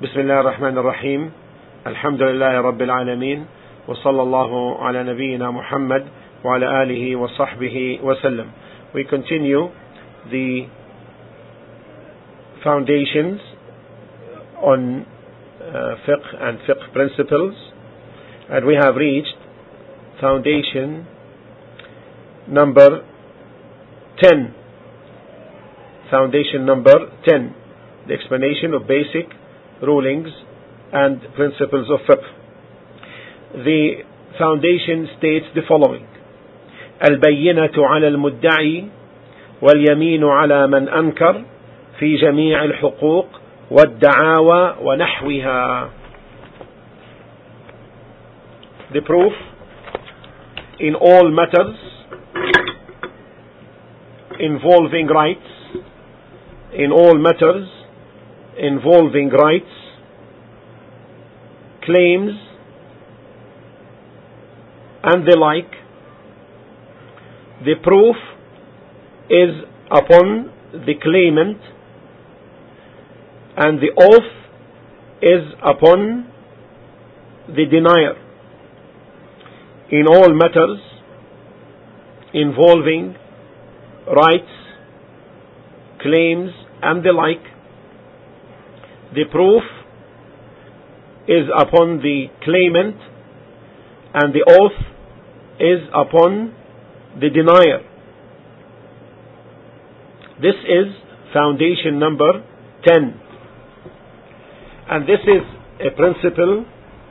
بسم الله الرحمن الرحيم الحمد لله رب العالمين وصلى الله على نبينا محمد وعلى آله وصحبه وسلم. We continue the foundations on fiqh and fiqh principles, and we have reached foundation number 10. Foundation number 10, the explanation of basic rulings and principles of fiqh. The foundation states the following: البينة على المدعي واليمين على من أنكر في جميع الحقوق والدعاوى ونحوها. The proof in all matters involving rights, claims and the like. The proof is upon the claimant and the oath is upon the denier. In all matters involving rights, claims and the like, the proof is upon the claimant and the oath is upon the denier. This is foundation number 10, and this is a principle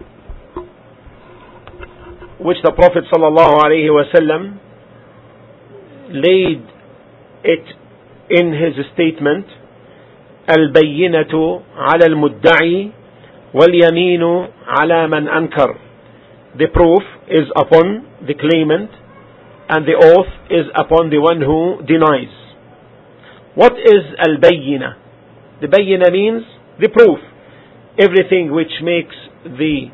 which the Prophet ﷺ laid it in his statement, البينة على المدعي واليمين على من أنكر. The proof is upon the claimant and the oath is upon the one who denies. What is al-bayyina? The bayyina means the proof, everything which makes the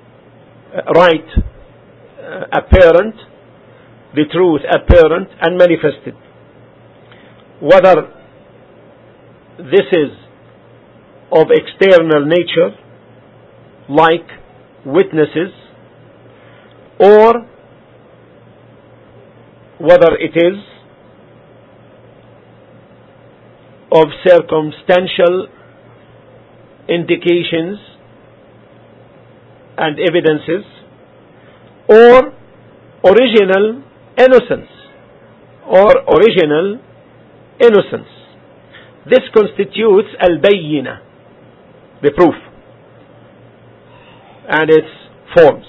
right apparent, the truth apparent and manifested. Whether this is of external nature, like witnesses, or whether it is of circumstantial indications and evidences, or original innocence, This constitutes al-bayyina, the proof, and its forms.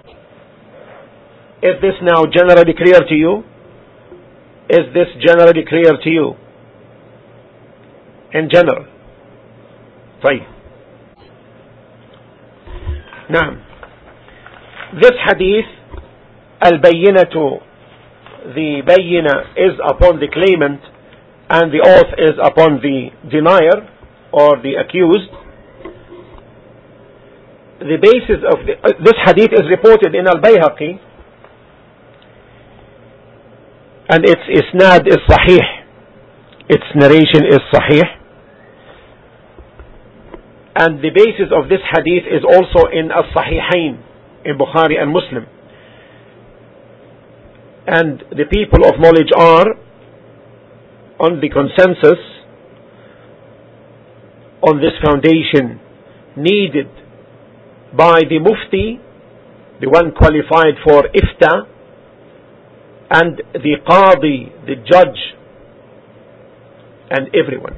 Is this now generally clear to you? In general. طيب. نعم. This hadith, al-bayyinatu, the bayyina is upon the claimant and the oath is upon the denier or the accused. The basis of this hadith is reported in Al-Bayhaqi, and its isnad is sahih, its narration is sahih, and the basis of this hadith is also in As-Sahihain, in Bukhari and Muslim. And the people of knowledge are on the consensus on this foundation needed by the mufti, the one qualified for ifta, and the qadi, the judge, and everyone.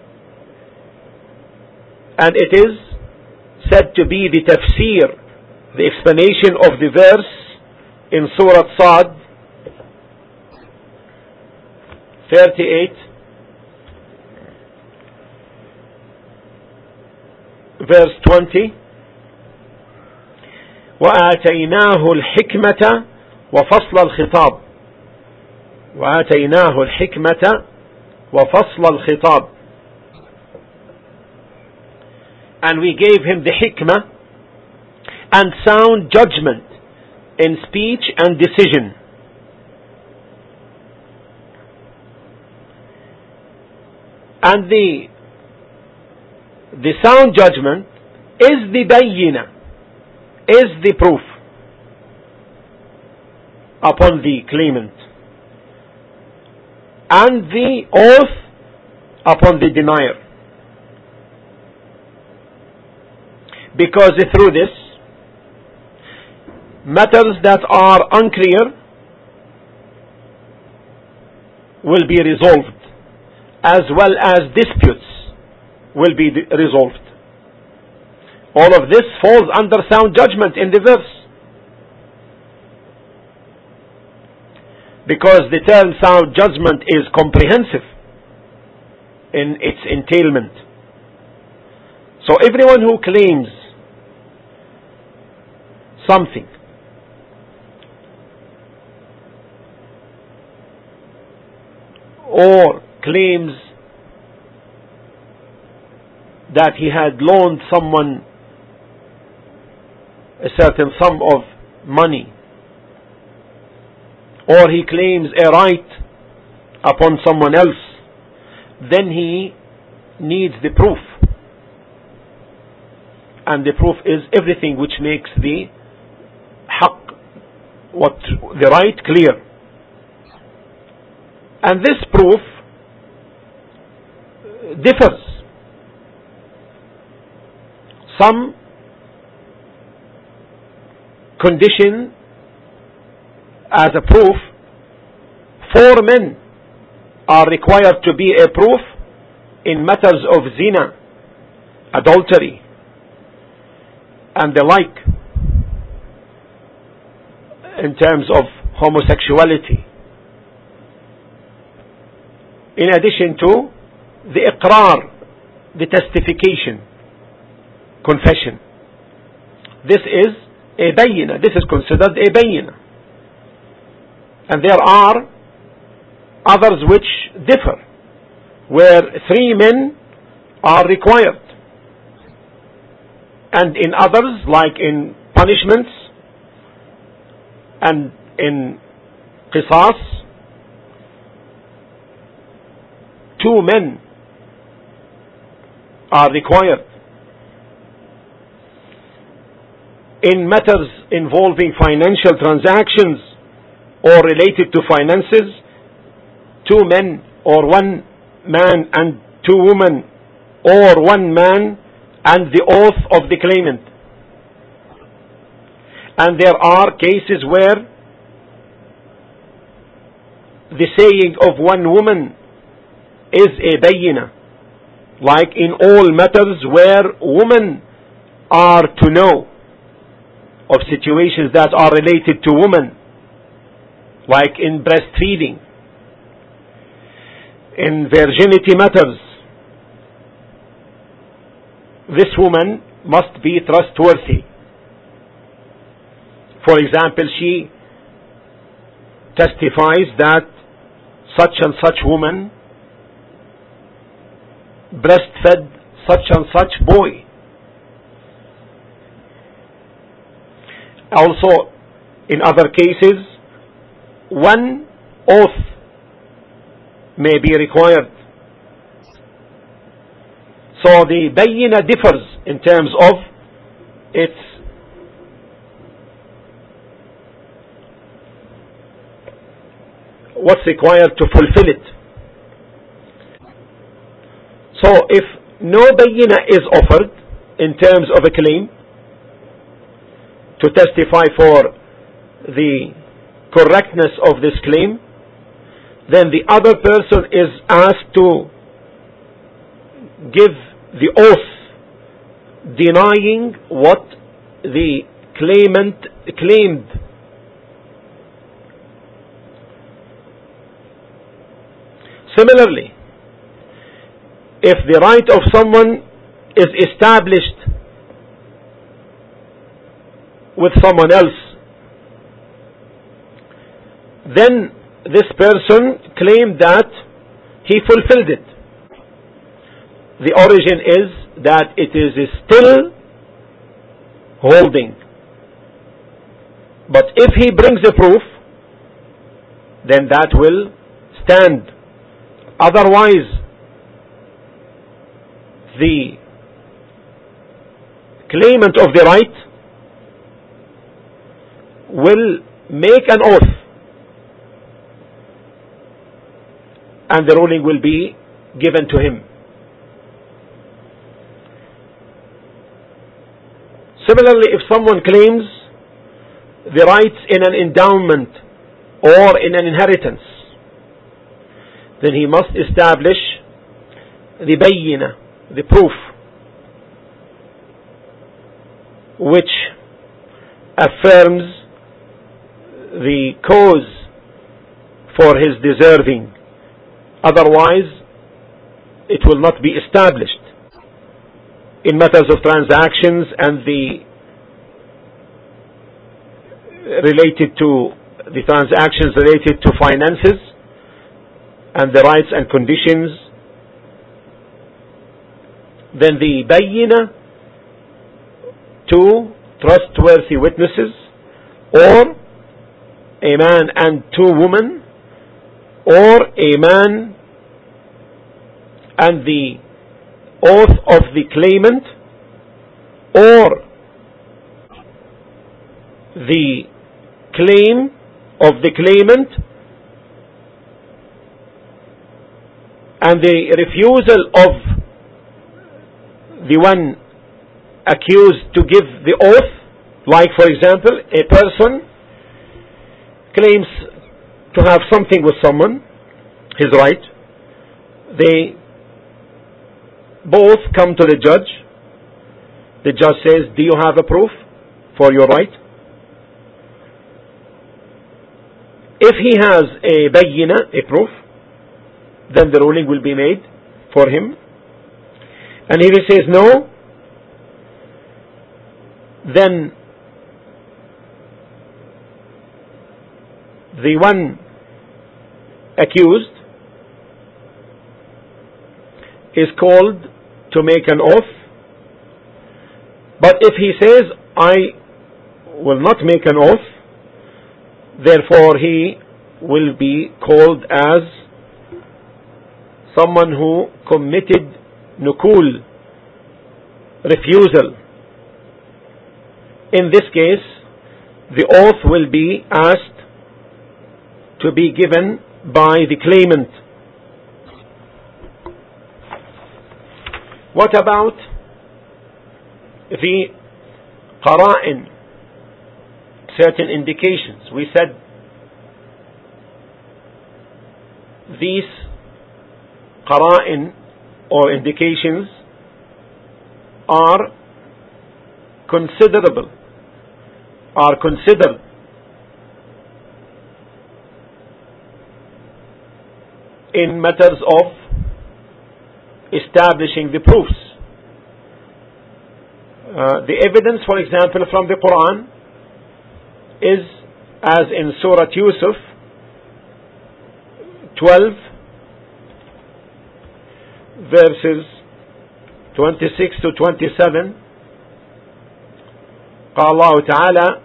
And it is said to be the tafsir, the explanation of the verse in Surah Sad 38, verse 20, وآتيناه الحكمة وفصل الخطاب. وآتيناه الحكمة وفصل الخطاب. And we gave him the hikmah and sound judgment in speech and decision. And the sound judgment is the bayyina, is the proof upon the claimant, and the oath upon the denier. Because through this, matters that are unclear will be resolved, as well as disputes will be resolved. All of this falls under sound judgment in the verse, because the term sound judgment is comprehensive in its entailment. So everyone who claims something or claims that he had loaned someone a certain sum of money, or he claims a right upon someone else, then he needs the proof. And the proof is everything which makes the haqq, the right, clear. And this proof differs. Some condition as a proof, 4 men are required to be a proof in matters of zina, adultery, and the like, in terms of homosexuality, in addition to the iqrar, the testification, confession. This is a bayyina. This is considered a bayyina. And there are others which differ, where 3 men are required. And in others, like in punishments and in qisas, 2 men are required. In matters involving financial transactions or related to finances, 2 men or 1 man and 2 women, or 1 man and the oath of the claimant. And there are cases where the saying of 1 woman is a bayyina, like in all matters where women are to know of situations that are related to women, like in breastfeeding, in virginity matters. This woman must be trustworthy. For example, she testifies that such and such woman breastfed such and such boy. Also, in other cases, 1 oath may be required. So the bayyina differs in terms of its what's required to fulfill it. So if no bayyina is offered in terms of a claim to testify for the correctness of this claim, then the other person is asked to give the oath denying what the claimant claimed. Similarly, if the right of someone is established with someone else, then this person claimed that he fulfilled it. The origin is that it is still holding. But if he brings a proof, then that will stand. Otherwise, the claimant of the right will make an oath, and the ruling will be given to him. Similarly, if someone claims the rights in an endowment or in an inheritance, then he must establish the bayyina, the proof, which affirms the cause for his deserving. Otherwise, it will not be established. In matters of transactions and the transactions related to finances and the rights and conditions, then the bayyina, two trustworthy witnesses, or a man and two women, or a man and the oath of the claimant, or the claim of the claimant and the refusal of the one accused to give the oath. Like, for example, a person claims to have something with someone, his right. They both come to the judge. The judge says, do you have a proof for your right? If he has a bayyina, a proof, then the ruling will be made for him. And if he says no, then the one accused is called to make an oath. But if he says, I will not make an oath, therefore he will be called as someone who committed nukul, refusal. In this case, the oath will be asked to be given by the claimant. What about the qara'in, certain indications? We said these qara'in or indications are considered in matters of establishing the proofs. The evidence, for example, from the Quran is as in Surah Yusuf 12 verses 26 to 27. قال الله تعالى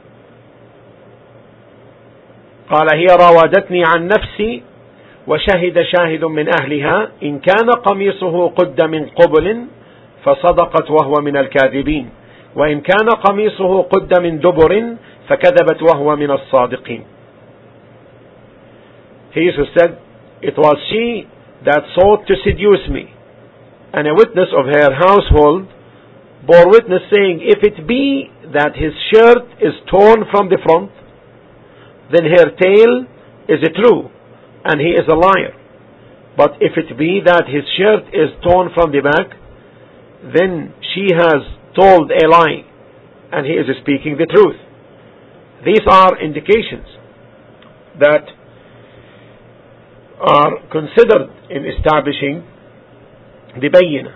قال هي راودتني عن نفسي وشهد شاهد من أهلها إن كان قميصه قد من قبل فصدقت وهو من الكاذبين وإن كان قميصه قد من دبر فكذبت وهو من الصادقين. He said, it was she that sought to seduce me, and a witness of her household bore witness, saying, if it be that his shirt is torn from the front, then her tale is true, and he is a liar. But if it be that his shirt is torn from the back, then she has told a lie, and he is speaking the truth. These are indications that are considered in establishing the bayyina.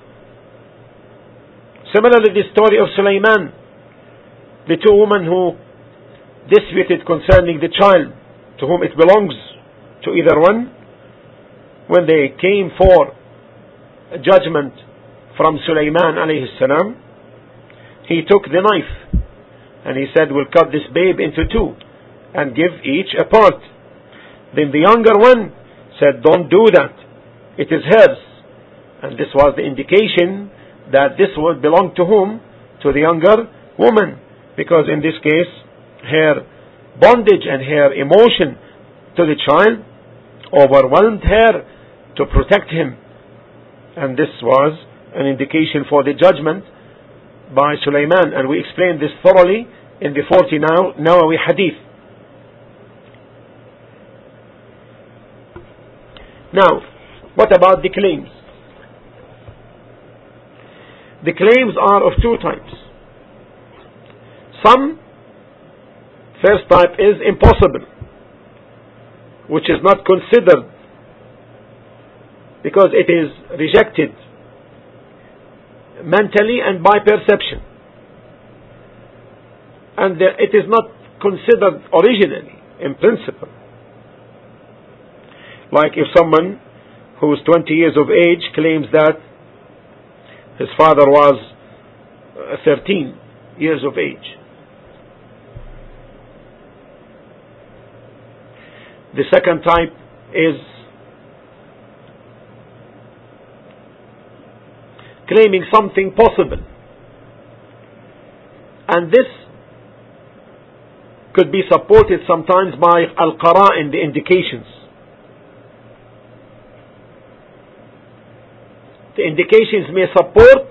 Similarly, the story of Sulaiman, the two women who disputed concerning the child to whom it belongs to either one, when they came for a judgment from Sulaiman alayhi salam, he took the knife and he said, we'll cut this babe into two and give each a part. Then the younger one said, don't do that, it is hers. And this was the indication that this would belong to whom? to the younger woman, because in this case her bondage and her emotion to the child overwhelmed her to protect him, and this was an indication for the judgment by Sulaiman, and we explained this thoroughly in the 40 Nawawi hadith. Now, what about the claims? The claims are of two types. First type is impossible, which is not considered because it is rejected mentally and by perception, and it is not considered originally in principle. Like if someone who is 20 years of age claims that his father was 13 years of age. The second type is claiming something possible, and this could be supported sometimes by al-qara'in, the indications. The indications may support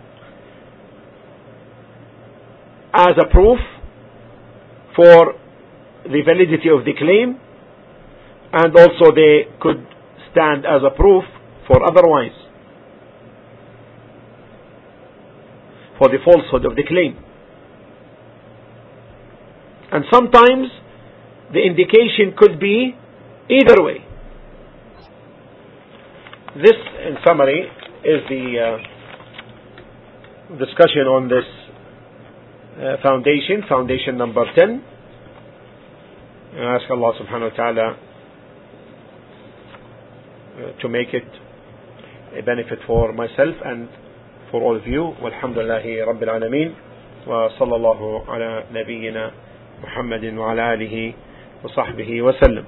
as a proof for the validity of the claim, and also they could stand as a proof for otherwise, for the falsehood of the claim. And sometimes the indication could be either way. This, in summary, is the discussion on this foundation number 10. I ask Allah subhanahu wa ta'ala to make it a benefit for myself and for all of you. Walhamdulillahi Rabbil Alameen. Wa sallallahu ala nabiyyina Muhammadin wa ala alihi wa sahbihi wa sallam.